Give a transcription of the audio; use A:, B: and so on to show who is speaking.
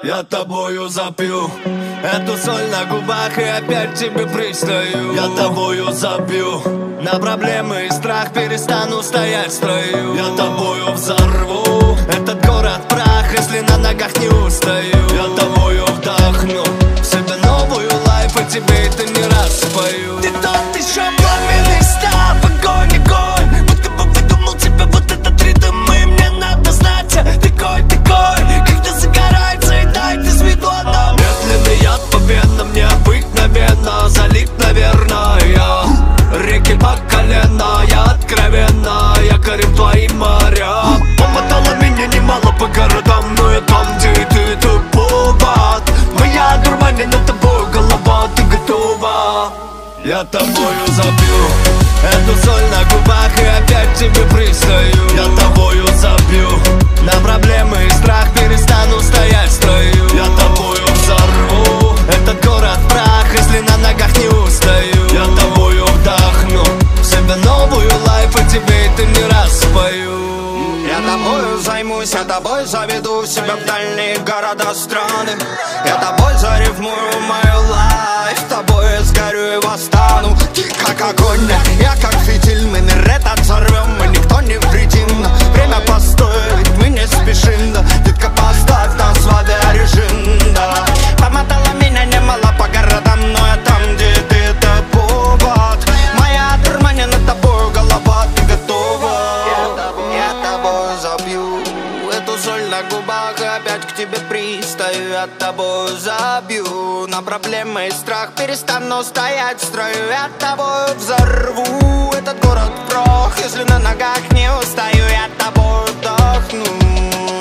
A: Я тобою запью эту соль на губах и опять тебе пристаю. Я тобою забью на проблемы и страх, перестану стоять в строю. Я тобою взорву этот город прах, если на ногах не устаю. Я тобою вдохну в себя новую лайф, и тебе это не раз спою. Ты тот еще пламенный став, огонь, огонь. Будто бы выдумал тебе вот этот ритм, и мне надо знать, такой, когда загорается и тает из виду одна. Медленный яд по венам, необыкновенно залит, наверное. Реки по колено, я откровенно якорем твоим морям. Помотала меня немало по городам, но я там, где ты повод. Моя дурманена тобой голова, ты готова? Я тобою забью эту соль на губах и опять тебе пристаю. Я тобою забью на проблемы и страх, перестану стоять в строю. Я тобою взорву этот город в прах, если на ногах не устаю. Я тобою вдохну в себя новую лайф, и тебе это не раз спою.
B: Я тобою займусь, я тобой заведу себя в дальние города, страны. Я тобой зарифмую мою лайф, тобой я сгорю и восстану. Ты как огонь, я как фитиль, мы мир этот взорвем, и никто не вредим. Время постоит, мы не спешим, да. Детка, поставь нас в авиарежим, да. Помотала меня немало по городам, но я там, где ты, это повод. Моя дурманена тобой голова, ты готова? Я тобой забью эту соль на губах и опять к тебе пристаю. Я тобой забью на проблемы и страх, перестану стоять в строю. Я тобой взорву этот город в прах, если на ногах не устаю. Я тобой вдохну